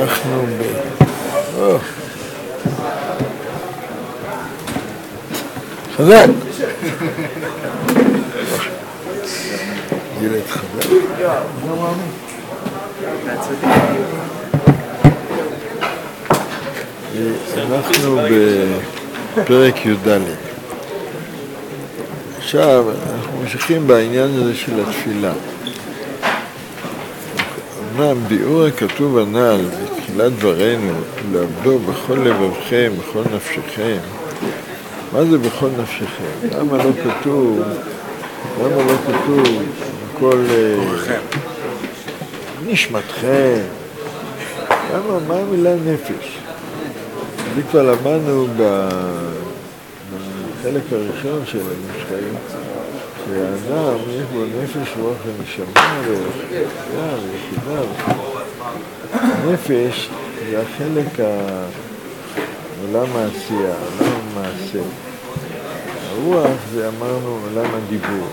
אנחנו חזק. ילד חזק. אנחנו בפרק י"ד. עכשיו אנחנו ממשיכים בעניין הזה של התפילה. אמנם ביאור הכתוב הנ"ל בתחילת דברינו, לעבדו בכל לבבכם, בכל נפשכם. מה זה בכל נפשכם? למה לא כתוב בכל נשמתכם? מה המילה נפש? זה כבר למדנו בחלק הראשון של המשחקים, שהאדם יש בו נפש, רוח ונשמה ויחידה. נפש זה החלק עולם העשייה, עולם המעשה. הרוח זה אמרנו עולם הדיבור.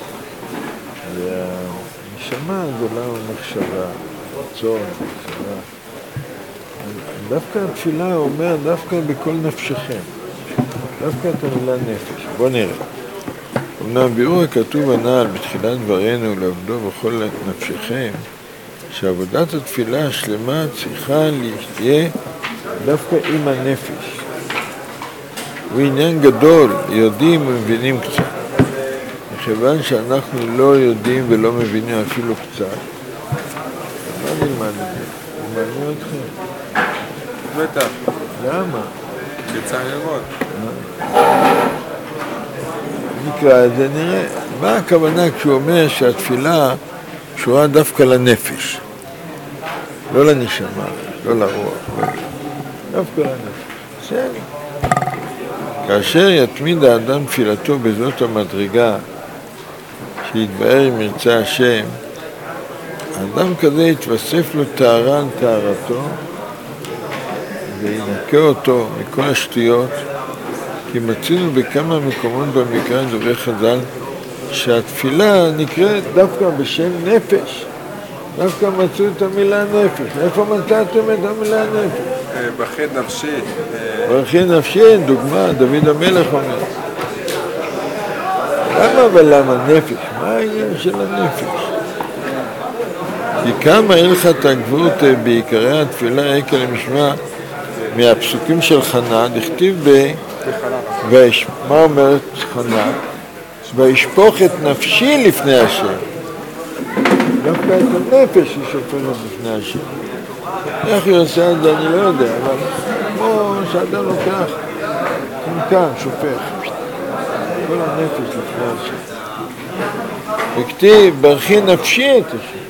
והנשמה זה עולם המחשבה, רצון, מחשבה. דווקא התפילה אומר דווקא בכל נפשכם. דווקא את המילה נפש. בוא נראה. אמנם ביאור הכתוב הנ"ל בתחילת דברינו לעבדו בכל נפשכם, שעבודת התפילה השלמה צריכה להשתהיה דווקא עם הנפש. הוא עניין גדול, יודעים ומבינים קצת. מכיוון שאנחנו לא יודעים ולא מבינים אפילו קצת, מה נלמד את זה? נלמד אתכם. בטח. למה? צריך ללמוד. נקרא את זה, נראה. מה הכוונה כשהוא אומר שהתפילה קשורה דווקא לנפש? לא לנשמה, לא לרוח. דווקא לנפש. בסדר. כאשר יתמיד האדם תפילתו בזאת המדרגה שיתבאר אם ירצה השם, האדם כזה יתווסף לו טהרה על טהרתו וינקה אותו מכל השטויות, כי מצינו בכמה מקומות במקרא דברי חז"ל שהתפילה נקראת דווקא בשם נפש. דווקא מצאו את המילה נפש. איפה מצאתם את המילה נפש? ברכי נפשי. ברכי נפשי, דוגמה, דוד המלך אומר. למה נפש? מה העניין של הנפש? כי כמה הלכת הגבורת בעיקרי התפילה עקר למשמע מהפסוקים של חנה, דכתיב מה אומרת חנה? וישפוך את נפשי לפני השם. דווקא את הנפש היא שופכת לפני השם. איך היא עושה את זה אני לא יודע, אבל כמו שאדם לוקח כאן שופך כל הנפש לפני השם. וכתיב ברכי נפשי את השם,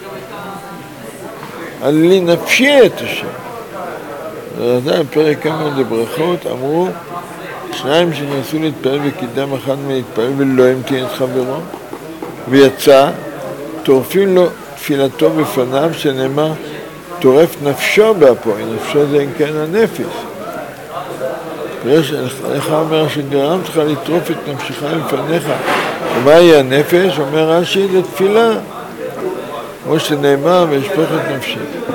עלי נפשי את השם. ורז"ל בפרק כמה לברכות אמרו שניים שנסו להתפעל וקידם אחד מלהתפעל ולא המתין את חברו ויצא, טורפים לו תפילתו בפניו שנאמר טורף נפשו באפו, נפשו זה אם כן הנפש. איך אומר שגרמת לך לטרוף את נפשך לפניך? ומהי הנפש? אומר רש"י זה תפילה, כמו שנאמר וישפוך את נפשי.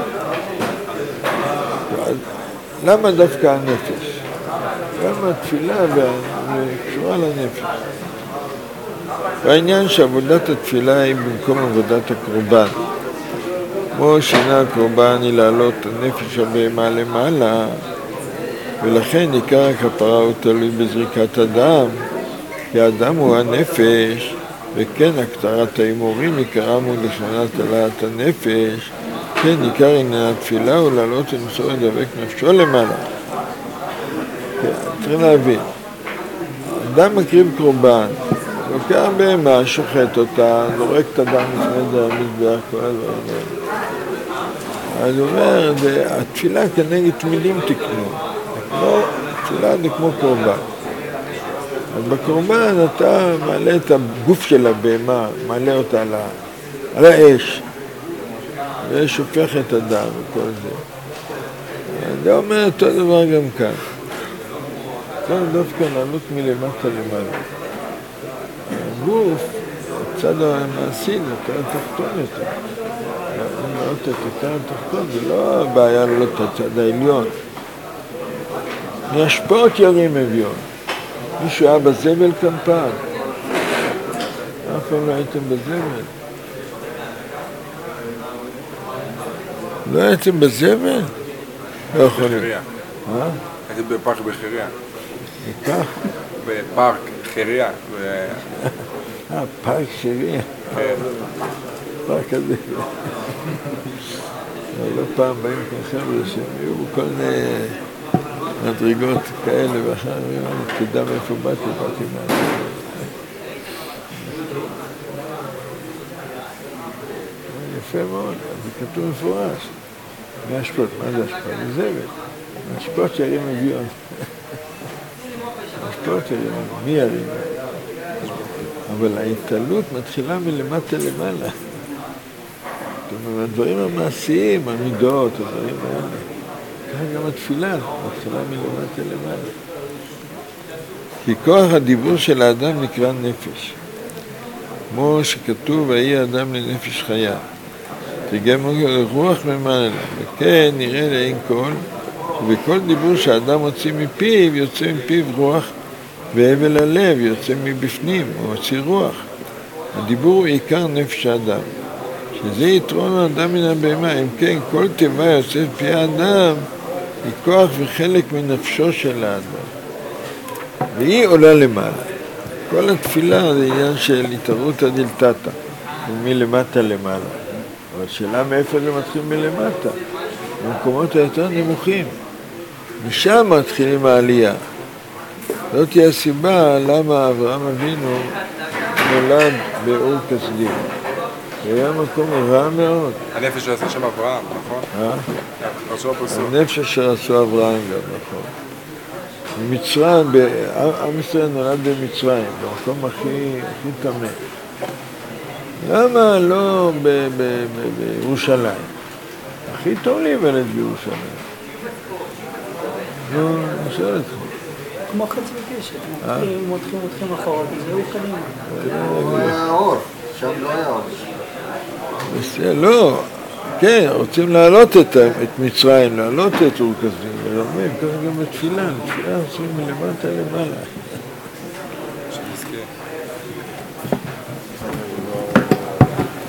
למה דווקא הנפש? למה התפילה קשורה לנפש? והעניין שעבודת התפילה היא במקום עבודת הקורבן. כמו שינה הקורבן היא לעלות הנפש הבהמה למעלה, ולכן עיקר הכפרה הוא תלוי בזריקת הדם, כי האדם הוא הנפש, וכן הקטרת האמורים עיקרם הוא לשמונת עלת הנפש, כן עיקר עניין התפילה הוא לעלות ולמסור לדבק נפשו למעלה. צריך להבין, אדם מקריב קורבן, לוקח בהמה, שוחט אותה, זורק את הדם לפני זה המזבח, כל הדברים האלה. אז הוא אומר, התפילה כנגד תמידים תקנו. התפילה זה כמו קורבן. אז בקורבן אתה מעלה את הגוף של הבהמה, מעלה אותה על האש, ושופך את הדם וכל זה. זה אומר אותו דבר גם כאן. צריך דווקא לעלות מלמטה למעלה. הגוף, הצד המעשי, זה יותר תחתון יותר. לראות את עיקר התחתון, זה לא הבעיה לראות את הצד העליון. מהשפעות ירים אביון. מישהו היה בזבל כאן פעם? אף פעם לא הייתם בזבל? לא הייתם בזבל? לא יכולים. בחיריה. הייתי בפארק בחיריה. כך? בפארק חיריה. פארק חיריה. פארק הזה. לא פעם באים כאן חבר'ה שהם היו בכל מיני מדרגות כאלה ואחרים, תדע מאיפה באתי מהזה. יפה מאוד, זה כתוב מפורש. מהשפעות, מה זה השפעות? זה זבל. מהשפעות ירים אביון. מהשפעות ירים אביון. מי ירים? אבל ההתעלות מתחילה מלמטה למעלה. זאת אומרת, הדברים המעשיים, המידות, הדברים האלה. ככה גם התפילה מתחילה מלמטה למעלה. כי כוח הדיבור של האדם נקרא נפש. כמו שכתוב, ויהי האדם לנפש חיה. תגם רוח ממעלה, וכן נראה לעין כל, ובכל דיבור שהאדם מוציא מפיו, יוצא מפיו רוח, והבל הלב יוצא מבפנים, הוא מוציא רוח. הדיבור הוא עיקר נפש האדם, שזה יתרון האדם מן הבהמה. אם כן, כל תיבה יוצאת פי האדם, היא כוח וחלק מנפשו של האדם. והיא עולה למעלה. כל התפילה זה עניין של התערותא דלתתא, מלמטה למעלה. אבל השאלה מאיפה זה מתחיל מלמטה? במקומות היותר נמוכים. משם מתחילים העלייה. זאת היא הסיבה למה אברהם אבינו נולד באור כסדים. זה היה מקום רע מאוד. הנפש שעשה שם אברהם, נכון? הנפש אשר עשו אברהם גם, נכון. במצרים, עם ישראל נולד במצרים, במקום הכי טמא. למה לא בירושלים? הכי טוב להיוולד בירושלים. נו, אני שואל אתכם. כמו חץ וקשת, מותחים אחורה, תזהו קדימה. לא היה אור, שם לא היה אור. לא, כן, רוצים להעלות את מצרים, להעלות את אור כסדים, ולומדים, ככה גם בתפילה, בתפילה עושים מלמטה למעלה.